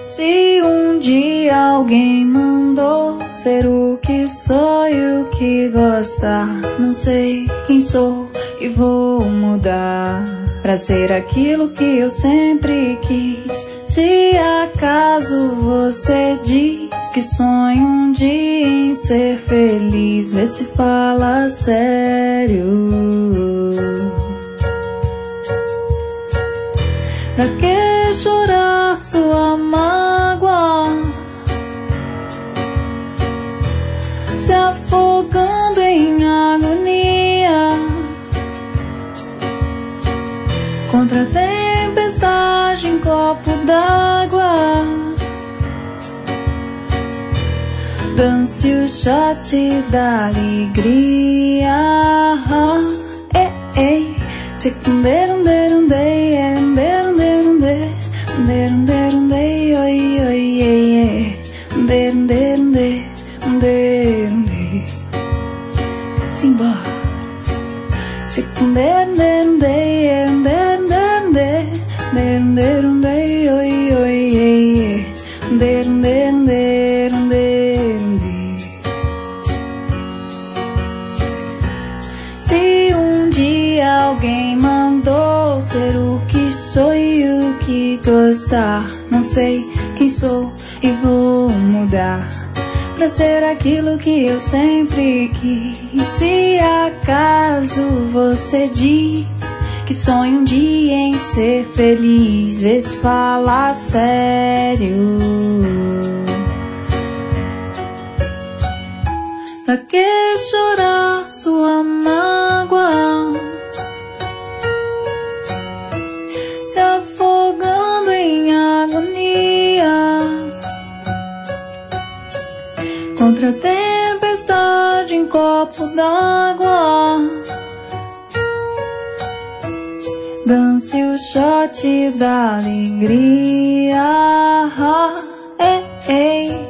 Se um dia alguém mandou ser o que sou e o que gostar, não sei quem sou e vou mudar pra ser aquilo que eu sempre quis. Se acaso você diz que sonha um dia em ser feliz, vê se fala sério. Pra que chorar sua mágoa, se afogando em agonia contra a tempestade em copo d'água? Dance o shot da alegria. Ei, secunderundei, derundei, oi, oi, derundei, simbora. Secunderundei, derundei, oi, oi, derundei. Se um dia alguém mandou ser o que sou e o que gostar, não sei quem sou e vou mudar pra ser aquilo que eu sempre quis. Se acaso você diz que sonha um dia em ser feliz, vê se fala sério. Pra que chorar sua mágoa, se afogando em agonia contra a tempestade em copo d'água? Dance o shot da alegria. Ei,